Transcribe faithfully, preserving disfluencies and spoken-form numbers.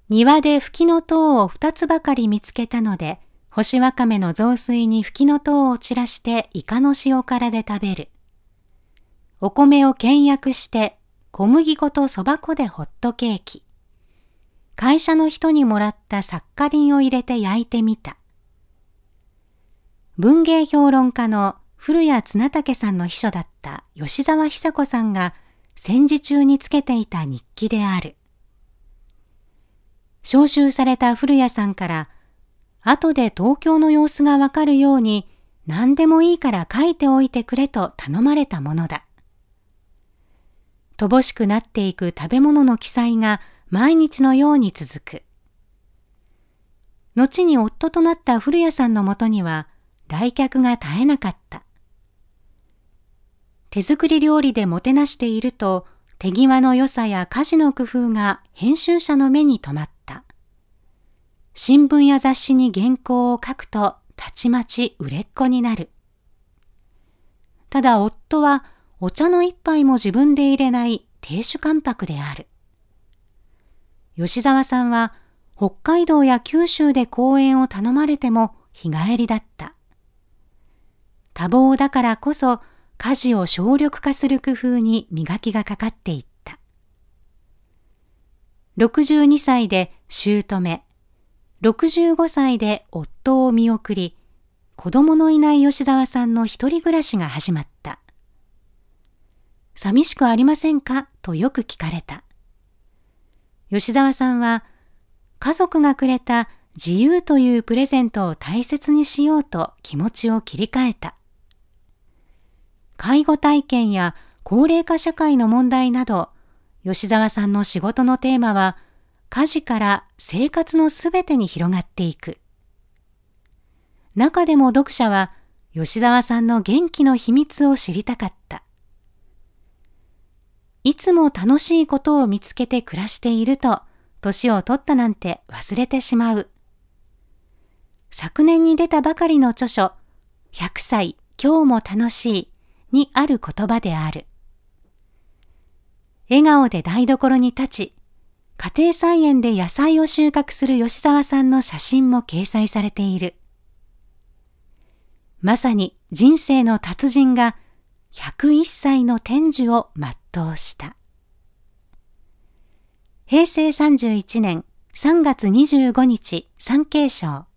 庭でフキノトウを二つばかり見つけたので、干しわかめの雑炊にフキノトウを散らしてイカの塩辛で食べる。お米を倹約して小麦粉とそば粉でホットケーキ。会社の人にもらったサッカリンを入れて焼いてみた。文芸評論家の古谷綱武さんの秘書だった吉澤久子さんが戦時中につけていた日記である。召集された古谷さんから、後で東京の様子がわかるように何でもいいから書いておいてくれと頼まれたものだ。乏しくなっていく食べ物の記載が毎日のように続く。後に夫となった古谷さんのもとには来客が絶えなかった。手作り料理でもてなしていると、手際の良さや家事の工夫が編集者の目に留まった。新聞や雑誌に原稿を書くとたちまち売れっ子になる。ただ夫はお茶の一杯も自分で入れない亭主関白である。吉澤さんは北海道や九州で講演を頼まれても日帰りだった。多忙だからこそ家事を省力化する工夫に磨きがかかっていった。ろくじゅうにさいで姑、ろくじゅうごさいで夫を見送り、子供のいない吉澤さんの一人暮らしが始まった。寂しくありませんかとよく聞かれた。吉澤さんは、家族がくれた自由というプレゼントを大切にしようと気持ちを切り替えた。介護体験や高齢化社会の問題など、吉澤さんの仕事のテーマは、家事から生活のすべてに広がっていく。中でも読者は吉澤さんの元気の秘密を知りたかった。いつも楽しいことを見つけて暮らしていると、年を取ったなんて忘れてしまう。昨年に出たばかりの著書、ひゃくさい今日も楽しいにある言葉である。笑顔で台所に立ち、家庭菜園で野菜を収穫する吉澤さんの写真も掲載されている。まさに人生の達人がひゃくいっさいの天寿を全うした。へいせいさんじゅういちねんさんがつにじゅうごにち、産経省。